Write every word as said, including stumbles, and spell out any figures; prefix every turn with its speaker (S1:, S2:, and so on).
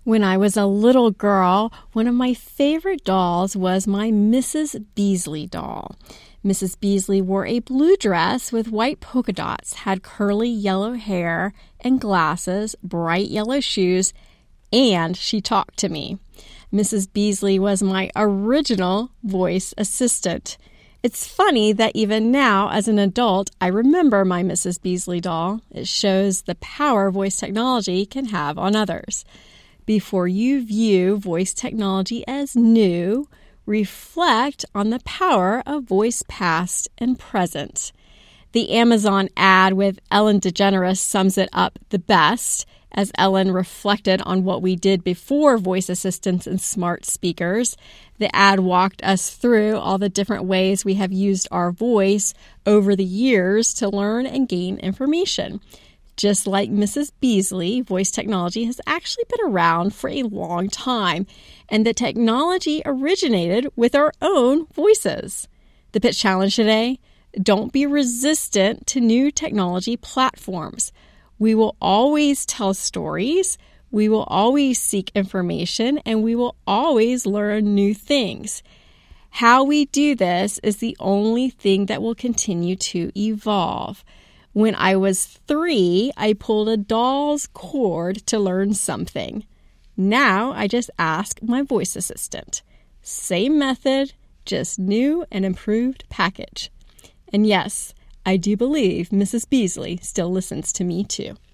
S1: When I was a little girl, one of my favorite dolls was my Missus Beasley doll. Missus Beasley wore a blue dress with white polka dots, had curly yellow hair and glasses, bright yellow shoes, and she talked to me. Missus Beasley was my original voice assistant. It's funny that even now, as an adult, I remember my Missus Beasley doll. It shows the power voice technology can have on others. Before you view voice technology as new, reflect on the power of voice past and present. The Amazon ad with Ellen DeGeneres sums it up the best, as Ellen reflected on what we did before voice assistants and smart speakers. The ad walked us through all the different ways we have used our voice over the years to learn and gain information. Just like Missus Beasley, voice technology has actually been around for a long time, and the technology originated with our own voices. The pitch challenge today: don't be resistant to new technology platforms. We will always tell stories, we will always seek information, and we will always learn new things. How we do this is the only thing that will continue to evolve. When I was three, I pulled a doll's cord to learn something. Now I just ask my voice assistant. Same method, just new and improved package. And yes, I do believe Missus Beasley still listens to me too.